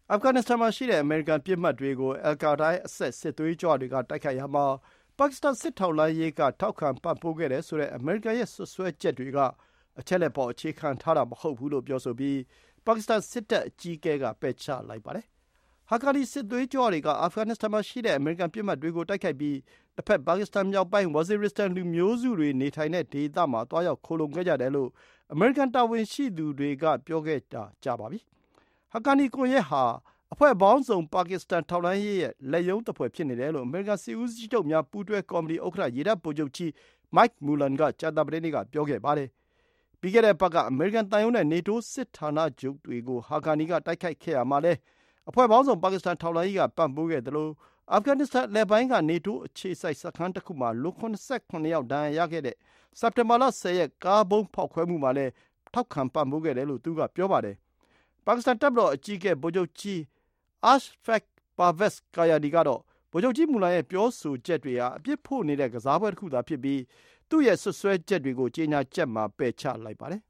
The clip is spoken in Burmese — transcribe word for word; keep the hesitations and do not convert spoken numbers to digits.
အာဖဂန်နစ္စတန်မှာရှိတဲ့အမေရိကန်ပစ်မှတ်တွေကိုအယ်ကာဒိုင်းအဆက်စစ်သွေးကြွတွေကတိုက်ခိုက်ရာမှာပါကစ္စတန်စစ်ထောက်လှမ်းရေးကထောက်ခံပံ့ပိုးခဲ့တယ်ဆိုတဲ့အမေရိကန်ရဲ့စွပ်စွဲချက်တွေကအချက်အလက်ပေါ်အခြေခံထားတာမဟုတ်ဘူးလို့ပြောဆိုပြီးပါကစ္စတန်စစ်တပ်အကြီးအကဲကပယ်ချလိုက်ပါတယ်။ဟာကာနီစစ်သွေးကြွတွေကအာဖဂန်နစ္စတန်မှာရှိတဲ့အမေရိကန်ပစ်မှတ်တွေကိုတိုက်ခိုက်ပြီးတစ်ဖက်ပါကစ္စတန်မြောက်ပိုင်းဝဇီရစ္စတန်လူမျိုးစုတွေနေထိုင်တဲ့ဒေသမှာတွားရောက်ခိုလှုံခဲ့ကြတယ်လို့အမေရိကန်တာဝန်ရှိသူတွေကပြောခဲ့တာကြာပါပြီ။ဟာကာနီကွန်ရက်ဟာအဖွဲ့ပေါင်းစုံပါကစ္စတန်ထောက်လှမ်းရေးရဲ့လက်ရုံးသဖွယ်ဖြစ်နေတယ်လို့အမေရိကန်စစ်ဦးစီးချုပ်များပူးတွဲကော်မတီဥက္ကဋ္ဌရေတပ်ဗိုလ်ချုပ်ကြီး Mike Mullen ကကြာသပတေးနေ့ကပြောခဲ့ပါတယ်။ပြီးခဲ့တဲ့အပတ်ကအမေရိကန်သံရုံးနဲ့နေတိုးစစ်ဌာနချုပ်တွေကိုဟာကာနီကတိုက်ခိုက်ခဲ့ရမှာလဲအဖွဲ့ပေါင်းစုံပါကစ္စတန်ထောက်လှမ်းရေးကပံ့ပိုးခဲ့တယ်လို့အာဖဂန်နစ္စတန်အလယ်ပိုင်းကနေတိုးအခြေစိုက်စခန်းတစ်ခုမှာလူခုနစ်ဆယ့်ခုနစ်ယောက်ဒဏ်ရာရခဲ့တဲ့စက်တင်ဘာလဆယ်ရက်ကားဘုံဖောက်ခွဲမှုမှာလဲထောက်ခံပံ့ပိုးခဲ့တယ်လို့သူကပြောပါတယ်။ပါကစ္စတန်တပ်မတော်အကြီးအကဲဗိုလ်ချုပ်ကြီးAshfaq Parvez Kayani ကတော့ဗိုလ်ချုပ်ကြီးမူလန်ရဲ့ပြောဆိုချက်တွေဟာအပြစ်ဖို့နေတဲ့ကစားပွဲတစ်ခုသာဖြစ်ပြီးသူ့ရဲ့စွပ်စွဲချက်တွေကိုကြေညာချက်မှာပယ်ချလိုက်ပါတယ်